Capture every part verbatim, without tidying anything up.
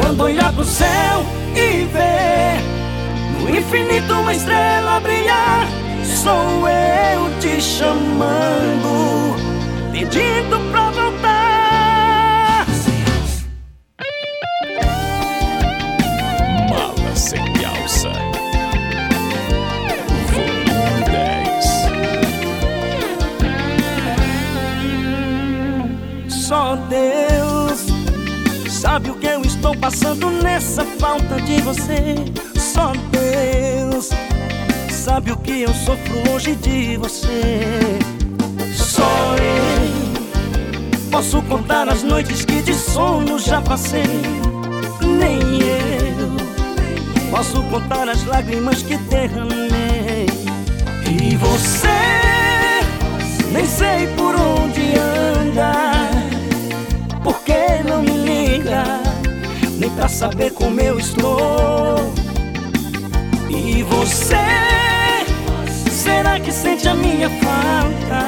Quando olhar pro céu e ver no infinito uma estrela brilhar, sou eu te chamando, pedindo pra voltar. Mala sem alça, volume dez. Só Deus sabe o que eu estou passando nessa falta de você. Só Deus sabe o que eu sofro longe de você. Só eu posso contar as noites que de sono já passei. Nem eu posso contar as lágrimas que derramei. E você, nem sei por onde anda, porque não me liga, nem pra saber como eu estou. E você, será que sente a minha falta?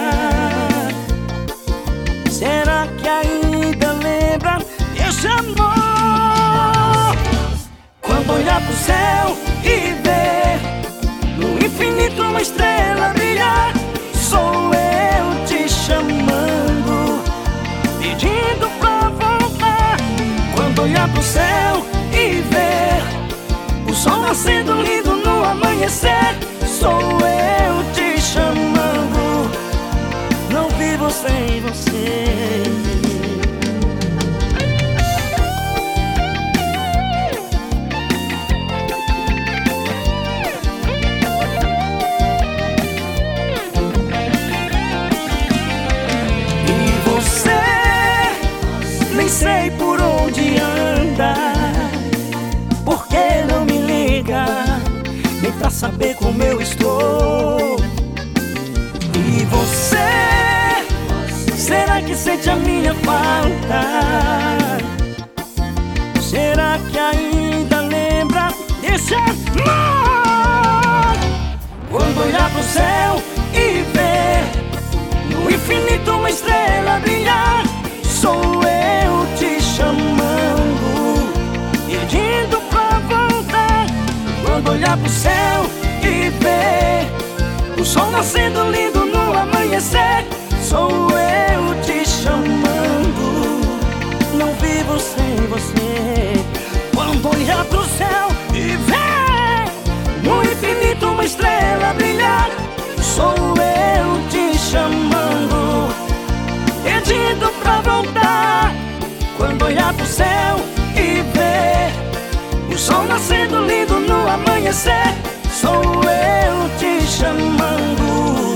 Será que ainda lembra desse amor? Quando olhar pro céu e ver no infinito uma estrela brilhar, sou eu te chamando, pedindo pra voltar. Quando olhar pro céu e ver o sol nascendo lindo no amanhecer, sou eu te chamando, não vivo sem você. E você, nem sei por onde anda, porque não me liga, nem pra saber como eu estou. E você, será que sente a minha falta? Será que ainda lembra desse amor? Quando olhar pro céu e ver no infinito uma estrela brilhar, sou eu te chamando, pedindo pra voltar. Quando olhar pro céu e ver o sol nascendo lindo no amanhecer, sou eu te chamando, não vivo sem você. Quando olhar pro céu e ver no infinito uma estrela brilhar, sou eu te chamando, pedindo pra voltar. Quando olhar pro céu e ver o sol nascendo lindo no amanhecer, sou eu te chamando.